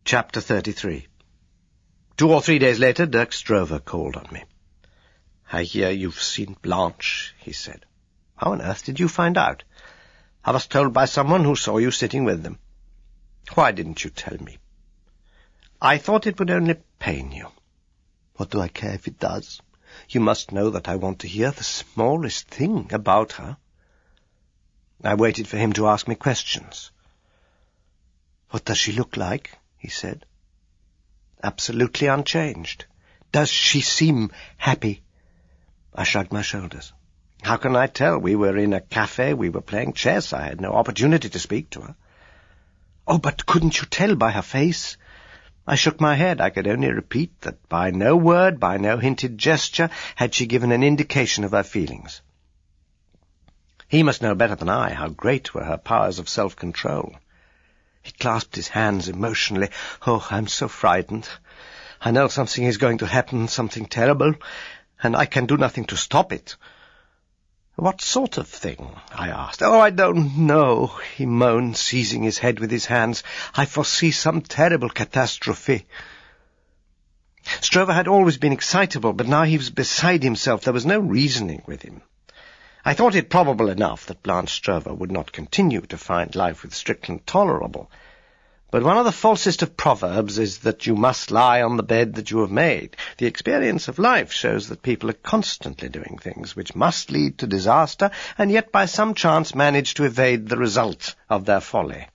Chapter 33. 2 or 3 days later, Dirk Stroeve called on me. "I hear you've seen Blanche," he said. "How on earth did you find out?" "I was told by someone who saw you sitting with them." "Why didn't you tell me?" "I thought it would only pain you." "What do I care if it does? You must know that I want to hear the smallest thing about her." I waited for him to ask me questions. "What does she look like?" he said. "Absolutely unchanged." "Does she seem happy?" I shrugged my shoulders. "How can I tell? We were in a cafe, we were playing chess, I had no opportunity to speak to her." "Oh, but couldn't you tell by her face?" I shook my head. I could only repeat that by no word, by no hinted gesture, had she given an indication of her feelings. He must know better than I how great were her powers of self-control. He clasped his hands emotionally. "Oh, I'm so frightened. I know something is going to happen, something terrible, and I can do nothing to stop it." "What sort of thing?" I asked. "Oh, I don't know," he moaned, seizing his head with his hands. "I foresee some terrible catastrophe." Stroeve had always been excitable, but now he was beside himself. There was no reasoning with him. I thought it probable enough that Blanche Stroeve would not continue to find life with Strickland tolerable. But one of the falsest of proverbs is that you must lie on the bed that you have made. The experience of life shows that people are constantly doing things which must lead to disaster, and yet by some chance manage to evade the result of their folly.